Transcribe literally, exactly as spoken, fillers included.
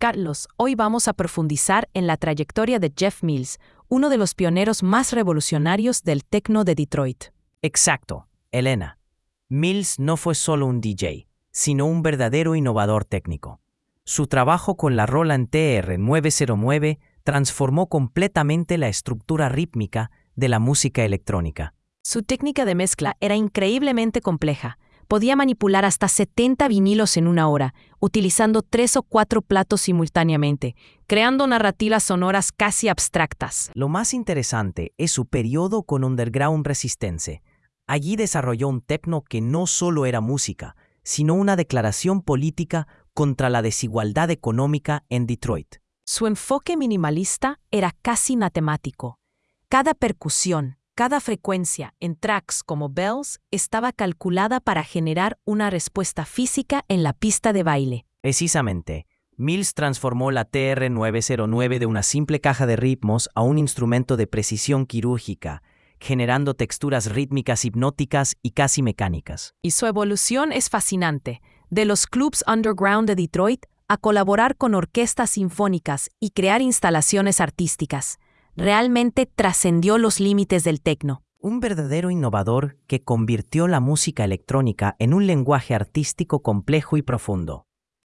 Carlos, hoy vamos a profundizar en la trayectoria de Jeff Mills, uno de los pioneros más revolucionarios del techno de Detroit. Exacto, Elena. Mills no fue solo un D J, sino un verdadero innovador técnico. Su trabajo con la Roland T R nueve cero nueve transformó completamente la estructura rítmica de la música electrónica. Su técnica de mezcla era increíblemente compleja. Podía manipular hasta setenta vinilos en una hora, utilizando tres o cuatro platos simultáneamente, creando narrativas sonoras casi abstractas. Lo más interesante es su periodo con Underground Resistance. Allí desarrolló un techno que no solo era música, sino una declaración política contra la desigualdad económica en Detroit. Su enfoque minimalista era casi matemático. Cada percusión, cada frecuencia en tracks como Bells estaba calculada para generar una respuesta física en la pista de baile. Precisamente, Mills transformó la T R nueve cero nueve de una simple caja de ritmos a un instrumento de precisión quirúrgica, generando texturas rítmicas hipnóticas y casi mecánicas. Y su evolución es fascinante, de los clubs underground de Detroit a colaborar con orquestas sinfónicas y crear instalaciones artísticas. Realmente trascendió los límites del techno. Un verdadero innovador que convirtió la música electrónica en un lenguaje artístico complejo y profundo.